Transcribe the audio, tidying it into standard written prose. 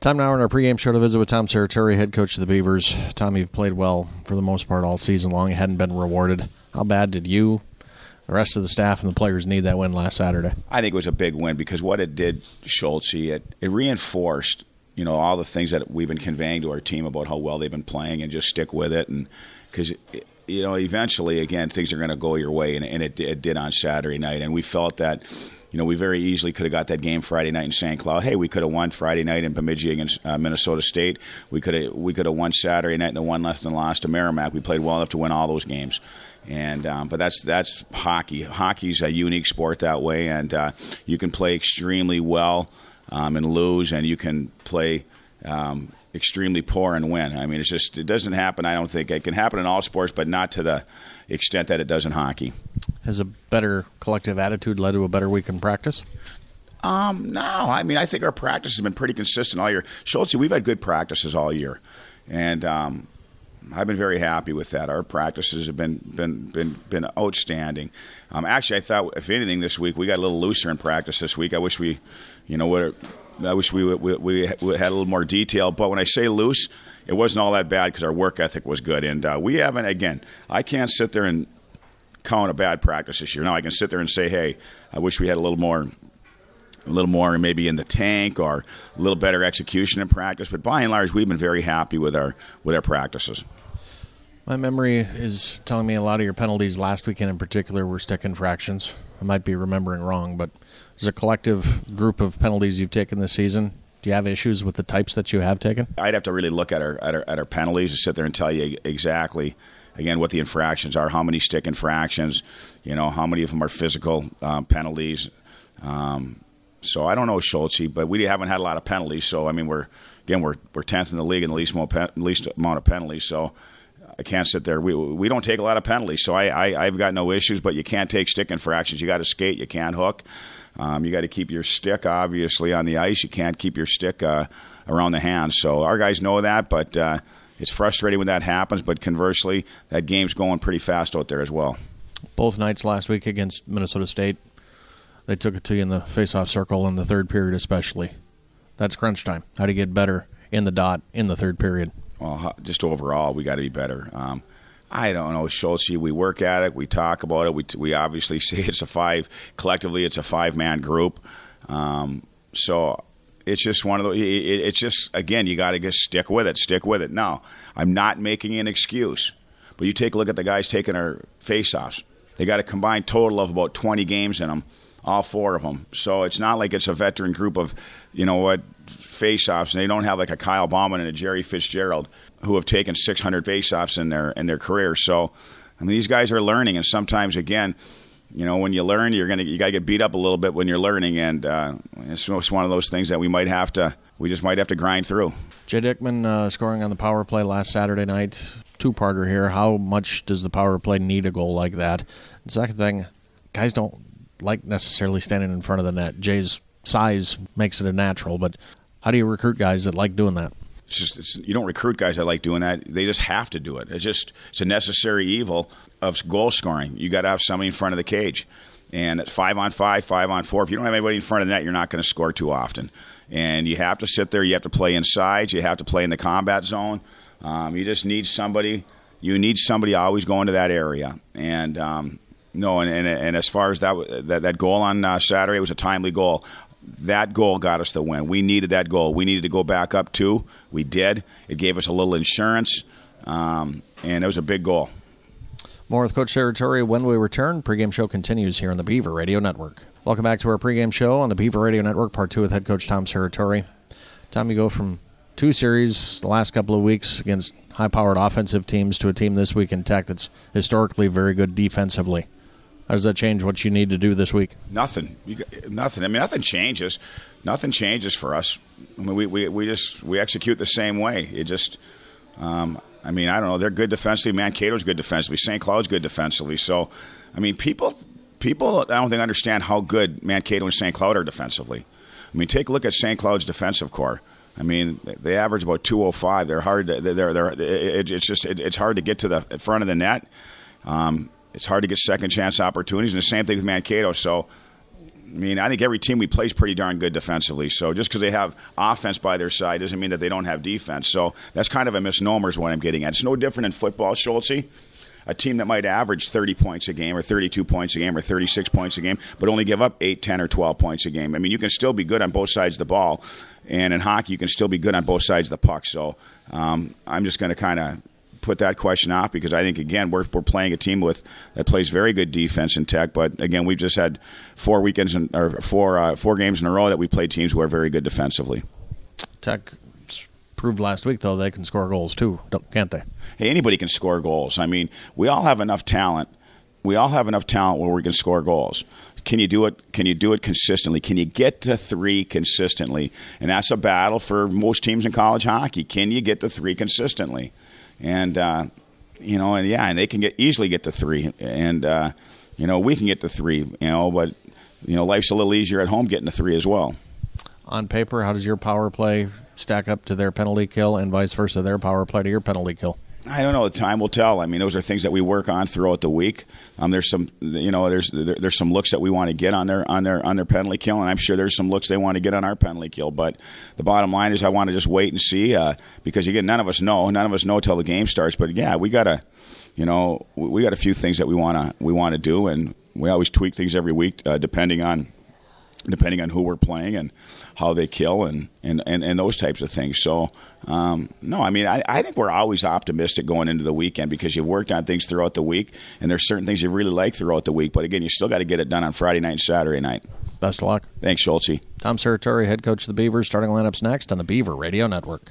Time now in our pregame show to visit with Tom Serratore, head coach of the Beavers. Tom, you've played well for the most part all season long. You hadn't been rewarded. How bad did you, the rest of the staff, and the players need that win last Saturday? I think it was a big win because what it did, Schultz, it reinforced, all the things that we've been conveying to our team about how well they've been playing, and just stick with it. And because eventually, again, things are going to go your way, and it did on Saturday night. And we felt that. We very easily could have got that game Friday night in St. Cloud. Hey, we could have won Friday night in Bemidji against Minnesota State. We could have won Saturday night in the one less than lost to Merrimack. We played well enough to win all those games. And but that's hockey. Hockey's a unique sport that way, and you can play extremely well and lose, and you can play extremely poor and win. I mean, it doesn't happen. I don't think it can happen in all sports, but not to the extent that it does in hockey. Has a better collective attitude led to a better week in practice? No. I mean, I think our practice has been pretty consistent all year. Schultz, we've had good practices all year, and I've been very happy with that. Our practices have been outstanding. Actually, I thought, if anything, this week we got a little looser in practice this week. I wish we had a little more detail. But when I say loose, it wasn't all that bad because our work ethic was good. And we haven't, again, I can't sit there and count a bad practice this year. Now I can sit there and say, hey, I wish we had a little more maybe in the tank, or a little better execution in practice. But by and large, we've been very happy with our practices. My memory is telling me a lot of your penalties last weekend in particular were stick infractions. I might be remembering wrong, but as a collective group of penalties you've taken this season, do you have issues with the types that you have taken? I'd have to really look at our penalties to sit there and tell you exactly, again, what the infractions are, how many stick infractions, how many of them are physical penalties. So I don't know, Schultz, but we haven't had a lot of penalties. So I mean, we're 10th in the league in the least amount of penalties. So I can't sit there. We don't take a lot of penalties. So I've got no issues. But you can't take stick infractions. You got to skate. You can't hook. You got to keep your stick obviously on the ice. You can't keep your stick around the hands. So our guys know that, but it's frustrating when that happens. But conversely, that game's going pretty fast out there as well. Both nights last week against Minnesota State, they took it to you in the face-off circle in the third period especially. That's crunch time. How do you get better in the dot in the third period? Well, just overall, we got to be better. I don't know, Schultz. We work at it. We talk about it. We obviously say collectively it's a five-man group. So it's just one of those. It's just, again, you got to just stick with it. Stick with it. Now, I'm not making an excuse, but you take a look at the guys taking our face-offs. They got a combined total of about 20 games in them, all four of them. So it's not like it's a veteran group of, face-offs, and they don't have like a Kyle Bauman and a Jerry Fitzgerald who have taken 600 face-offs in their career. So, I mean, these guys are learning, and sometimes, again, when you learn, you got to get beat up a little bit when you're learning, and it's one of those things that we just might have to grind through. Jay Dickman scoring on the power play last Saturday night. Two-parter here. How much does the power play need a goal like that? And second thing, guys don't like necessarily standing in front of the net. Jay's size makes it a natural, but how do you recruit guys that like doing that? You don't recruit guys that like doing that. They just have to do it. It's a necessary evil of goal scoring. You got to have somebody in front of the cage. And at 5-on-5, 5-on-4, if you don't have anybody in front of the net, you're not going to score too often. And you have to sit there. You have to play inside. You have to play in the combat zone. You just need somebody. You need somebody always going to that area. And and as far as that goal on Saturday, it was a timely goal. That goal got us the win. We needed that goal. We needed to go back up 2. We did. It gave us a little insurance, and it was a big goal. More with Coach Serratore when we return. Pregame show continues here on the Beaver Radio Network. Welcome back to our pregame show on the Beaver Radio Network, Part 2 with head coach Tom Serratore. Tom, you go from 2 series the last couple of weeks against high-powered offensive teams to a team this week in Tech that's historically very good defensively. How does that change what you need to do this week? Nothing. Nothing. I mean, nothing changes. Nothing changes for us. I mean, we execute the same way. It just, I don't know. They're good defensively. Mankato's good defensively. St. Cloud's good defensively. So, I mean, people, I don't think understand how good Mankato and St. Cloud are defensively. I mean, take a look at St. Cloud's defensive core. I mean, they average about 205. They're hard. It's hard to get to the front of the net. It's hard to get second chance opportunities, and the same thing with Mankato. So, mean, I think every team we play is pretty darn good defensively. So just because they have offense by their side doesn't mean that they don't have defense. So that's kind of a misnomer is what I'm getting at. It's no different in football, Schultze. A team that might average 30 points a game or 32 points a game or 36 points a game but only give up 8, 10, or 12 points a game. I mean, you can still be good on both sides of the ball. And in hockey, you can still be good on both sides of the puck. So I'm just going to kind of put that question off because I think, again, we're playing a team that plays very good defense in Tech. But, again, we've just had 4 games in a row that we played teams who are very good defensively. Tech proved last week, though, they can score goals too, can't they? Hey, anybody can score goals. I mean, we all have enough talent. We all have enough talent where we can score goals. Can you do it? Can you do it consistently? Can you get to 3 consistently? And that's a battle for most teams in college hockey. Can you get to 3 consistently? And and they can easily get to 3. And we can get to 3. But life's a little easier at home getting to 3 as well. On paper, how does your power play stack up to their penalty kill, and vice versa, their power play to your penalty kill? I don't know. The time will tell. I mean, those are things that we work on throughout the week. There's some, there's some looks that we want to get on their penalty kill, and I'm sure there's some looks they want to get on our penalty kill. But the bottom line is, I want to just wait and see because again, none of us know till the game starts. But yeah, we got a few things that we want to do, and we always tweak things every week depending on who we're playing and how they kill and those types of things. So, no, I mean, I think we're always optimistic going into the weekend because you've worked on things throughout the week, and there's certain things you really like throughout the week. But, again, you still got to get it done on Friday night and Saturday night. Best of luck. Thanks, Schultze. Tom Serratore, head coach of the Beavers. Starting lineups next on the Beaver Radio Network.